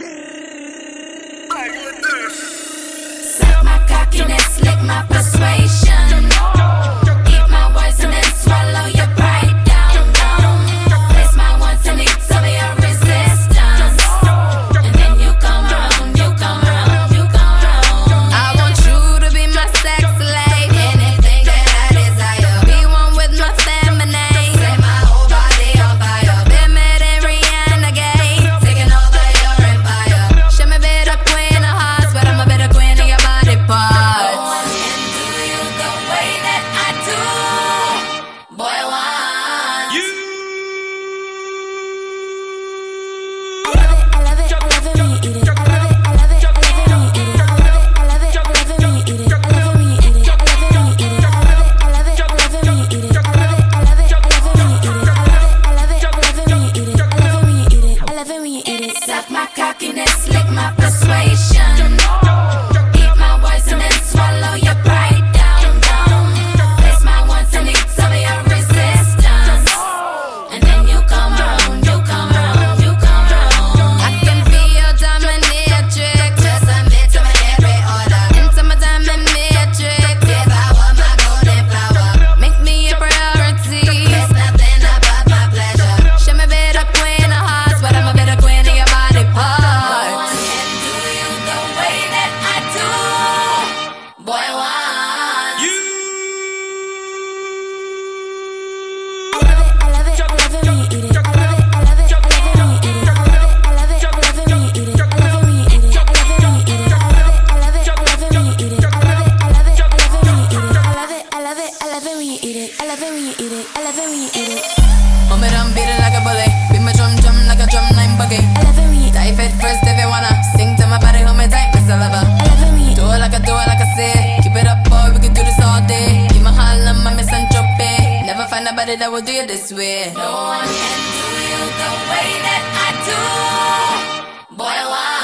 Suck my cockiness, lick my persuasion. Eat my words and then swallow your pride down, down. Place my wants and needs over your resistance. And then you come around, you come around, you come around. I want you to be my sex slave. Anything that I desire. Be one with my feminine. Set my whole body on fire. Been mad and Rihanna gay. Taking over your empire. Show me better queen of hearts, but I'm a better queen of your body parts. No one can do you the way that I do. Boy, want you. I love it, I love it, I love it when you eat it. I love it, I love it, I love it when you eat it. I love it, I love it, I love it when you eat it. I love it when you eat it. I love it when you eat it. I love it, I love it, I love it when you eat it. I love it, I love it, I love it when you eat it. I love it, I love it, I love it when you eat it. I love it when you eat it. I love it when you eat it. Suck my cockiness, lick my persuasion. Eat my words and then swallow your pride down, down. Place my wants and needs over your resistance. And then you come around, you come around, you come around. I can be your dominatrix. Just submit to my every order. Into my diamond matrix. Devour my golden flower. Make me a priority. There's nothing above my pleasure. Show me better queen of hearts, but I'm a better queen of your body parts. No one can do you the way that I do. Boy, want you. I love it, I love it, I love it when you eat it. I love it, I love it, I love it when you eat it. I love it, I love it, I love it when you eat it. I love it when you eat it. I love it when you eat it. I love it, I love it, I love it when you eat it. I love it, I love it, I love it when you eat it. I love it, I love it, I love it when you eat it. I love it when you eat it. I love it when you eat it. Mom it and beat it like a bully. Beat my drum drum like a drum line buggy. I love it when you eat it. Dive it first if you wanna. Sing to my body, hold me tight, Mr. Lover. I love it when you eat it. Do it like I say. Keep it up, boy, we can do this all day. Give my Harlem, I'm Miss Entropy. Never find a body that will do you this way. No one can do you the way that I do. Boy, why?